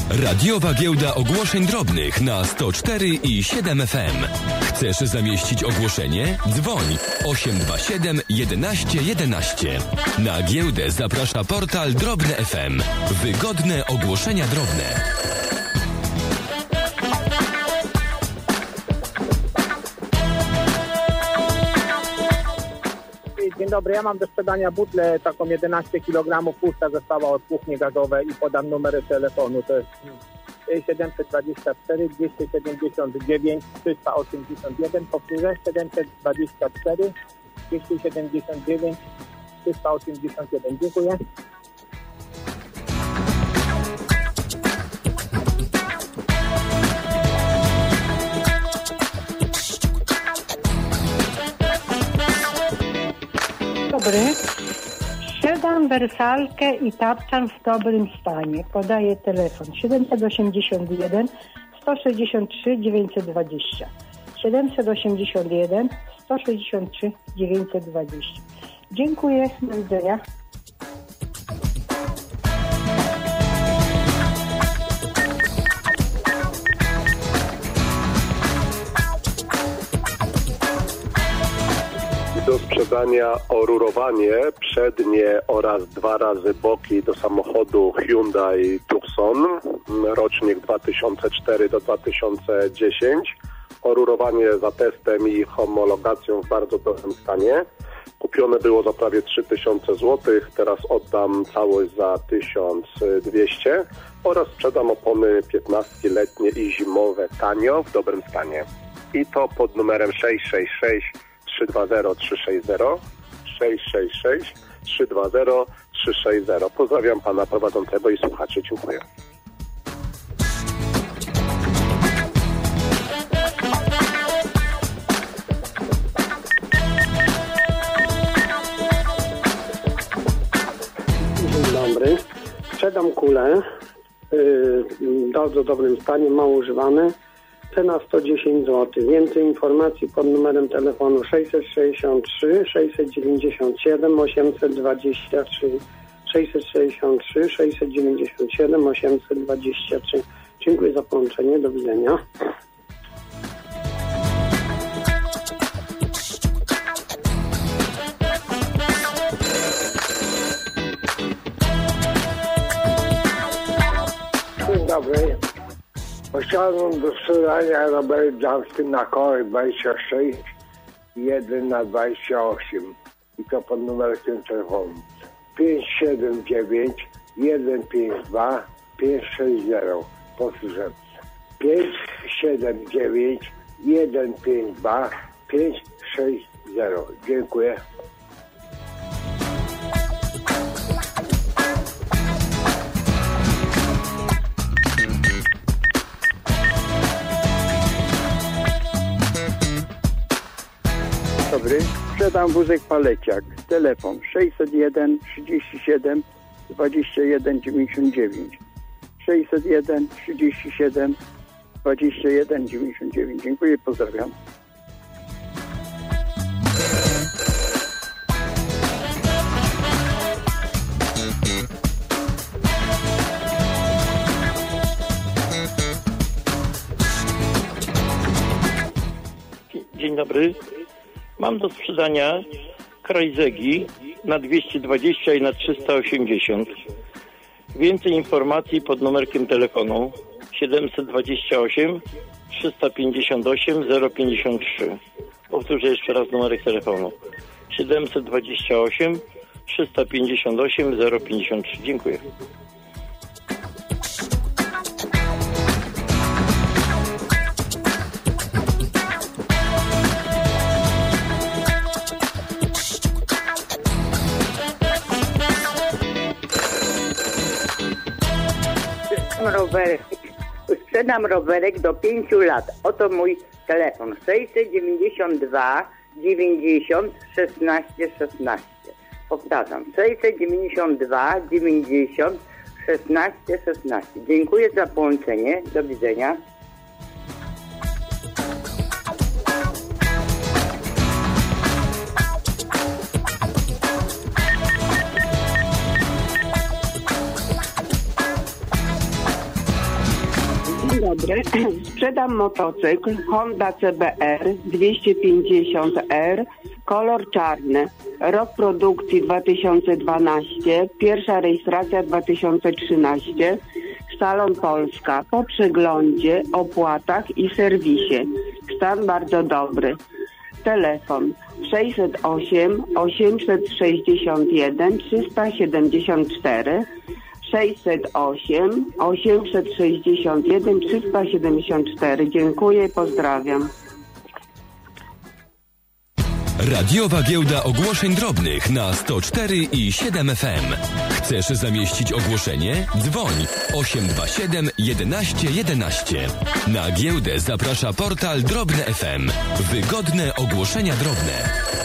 Radiowa Giełda Ogłoszeń Drobnych na 104 i 7 FM. Chcesz zamieścić ogłoszenie? Dzwoń 827 11 11. Na giełdę zaprasza portal Drobne FM. Wygodne ogłoszenia drobne. Dzień dobry, ja mam do sprzedania butlę taką 11 kg, pusta została od kuchni gazowej i podam numery telefonu. To jest 724 279 381, powtórzę 724 279 381. Dziękuję. Dobry. Sprzedam wersalkę i tapczan w dobrym stanie. Podaję telefon 781 163 920. 781 163 920. Dziękuję. Do widzenia. Do sprzedania orurowanie przednie oraz 2 razy boki do samochodu Hyundai Tucson, rocznik 2004 do 2010. Orurowanie za testem i homologacją w bardzo dobrym stanie. Kupione było za prawie 3000 zł, teraz oddam całość za 1200 oraz sprzedam opony 15-letnie i zimowe tanio w dobrym stanie. I to pod numerem 666 320 360 666 320 360. Pozdrawiam pana prowadzącego i słuchaczy. Dziękuję. Dzień dobry. Sprzedam kulę w bardzo dobrym stanie, mało używane. Cena 110 zł. Więcej informacji pod numerem telefonu 663 697 823 663 697 823. Dziękuję za połączenie. Do widzenia. Dzień dobry. Chciałbym do sprzedania rower damski na koło 26 1 na 28 i to pod numerem telefonu 579 152 560. Powtórzę 579 152 560. Dziękuję. Dobry, sprzedam wózek paleciak. Telefon 601 37 21 99. 601 37 21 99. Dziękuję, pozdrawiam. Dzień dobry. Mam do sprzedania Krajzegi na 220 i na 380. Więcej informacji pod numerkiem telefonu 728 358 053. Powtórzę jeszcze raz numerek telefonu 728 358 053. Dziękuję. Sprzedam rowerek do 5 lat. Oto mój telefon 692 90 16 16. Powtarzam 692 90 16 16. Dziękuję za połączenie. Do widzenia. Dzień dobry. Sprzedam motocykl Honda CBR 250R, kolor czarny. Rok produkcji 2012, pierwsza rejestracja 2013, Salon Polska. Po przeglądzie, opłatach i serwisie. Stan bardzo dobry. Telefon 608 861 374, 608 861 374. Dziękuję, pozdrawiam. Radiowa Giełda Ogłoszeń Drobnych na 104 i 7 FM. Chcesz zamieścić ogłoszenie? Dzwoń 827 11 11. Na giełdę zaprasza portal Drobne FM. Wygodne ogłoszenia drobne.